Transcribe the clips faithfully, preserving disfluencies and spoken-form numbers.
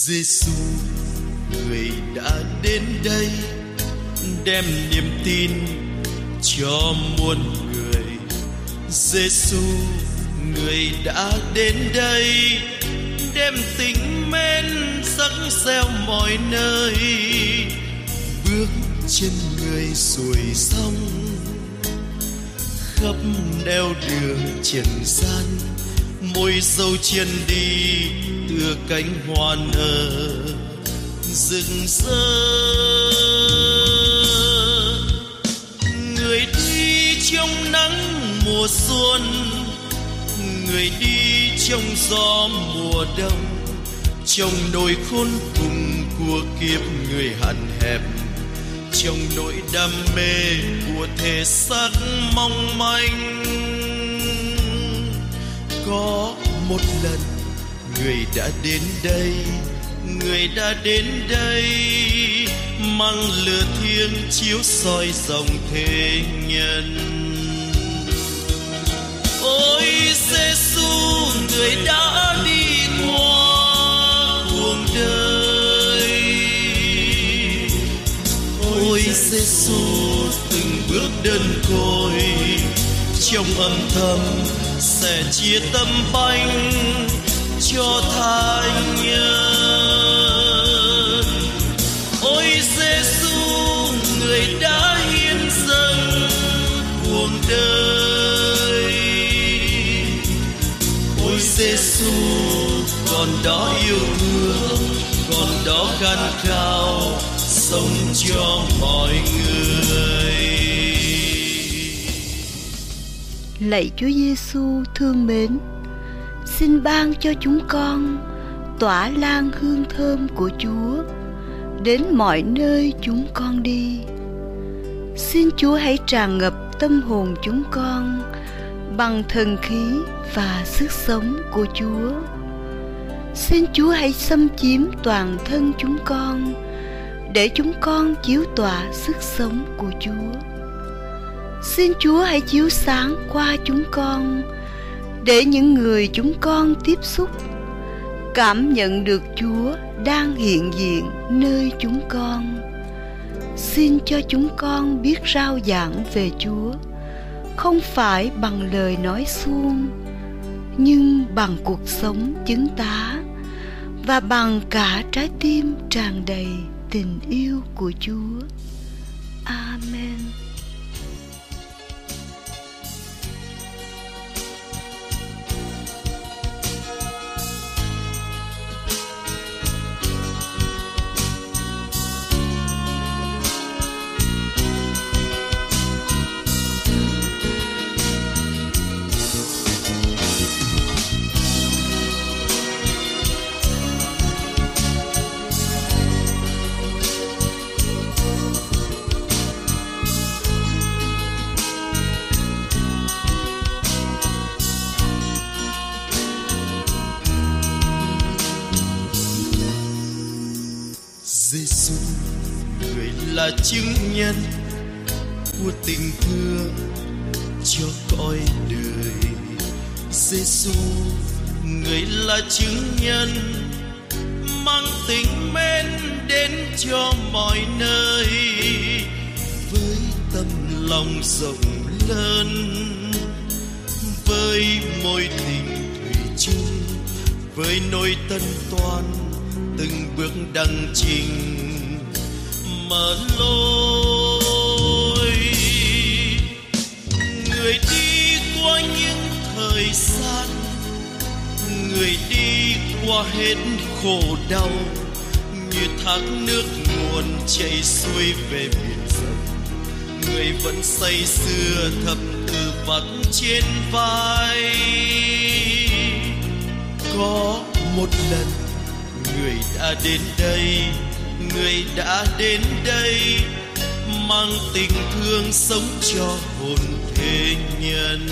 Giêsu, người đã đến đây đem niềm tin cho muôn người. Giêsu, người đã đến đây đem tình mến sắc gieo mọi nơi. Bước chân người xuôi sông khắp nẻo đường trần gian, môi dâu chân đi tựa cánh hoa nở rực rỡ. Người đi trong nắng mùa xuân, người đi trong gió mùa đông, trong nỗi khốn cùng của kiếp người hạn hẹp, trong nỗi đam mê của thể xác mong manh. Có một lần người đã đến đây, người đã đến đây mang lửa thiêng chiếu soi dòng thế nhân. Ôi Giêsu, người đã đi qua cuộc đời. Ôi Giêsu, từng bước đơn côi trong âm thầm sẽ chia tâm bánh cho tha nhân. Ôi Giêsu, người đã hiến dâng cuộc đời. Ôi Giêsu, còn đó yêu thương, còn đó khát khao sống cho mọi người. Lạy Chúa Giêsu thương mến, xin ban cho chúng con tỏa lan hương thơm của Chúa đến mọi nơi chúng con đi. Xin Chúa hãy tràn ngập tâm hồn chúng con bằng thần khí và sức sống của Chúa. Xin Chúa hãy xâm chiếm toàn thân chúng con để chúng con chiếu tỏa sức sống của Chúa. Xin Chúa hãy chiếu sáng qua chúng con để những người chúng con tiếp xúc cảm nhận được Chúa đang hiện diện nơi chúng con. Xin cho chúng con biết rao giảng về Chúa không phải bằng lời nói suông, nhưng bằng cuộc sống chứng tá và bằng cả trái tim tràn đầy tình yêu của Chúa. Amen. Giêsu, người là chứng nhân của tình thương cho cõi đời. Giêsu, người là chứng nhân mang tình mến đến cho mọi nơi. Với tâm lòng rộng lớn, với mối tình thủy chung, với nỗi tân toan từng bước đăng trình mở lối. Người đi qua những thời gian, người đi qua hết khổ đau, như thác nước nguồn chảy xuôi về biển rộng. Người vẫn say sưa thập tự vắt trên vai. Có một lần người đã đến đây, người đã đến đây mang tình thương sống cho hồn thế nhân.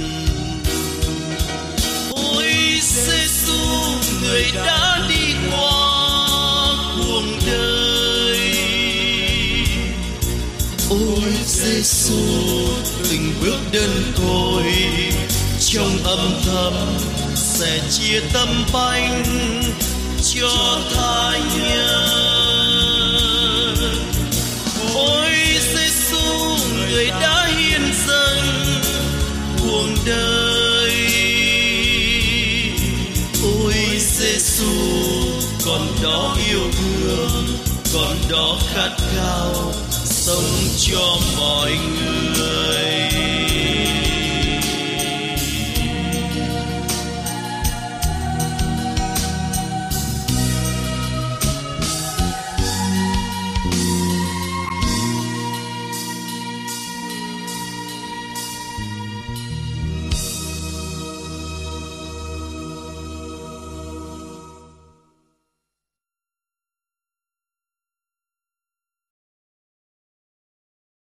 Ôi Giêsu, người đã đi qua cuộc đời. Ôi Giêsu, từng bước đơn côi trong âm thầm sẽ chia tâm bánh cho tha nhân. Ôi Giêsu, người đã hiến dâng cuộc đời. Ôi Giêsu, con đó yêu thương, con đó khát khao sống cho mọi người.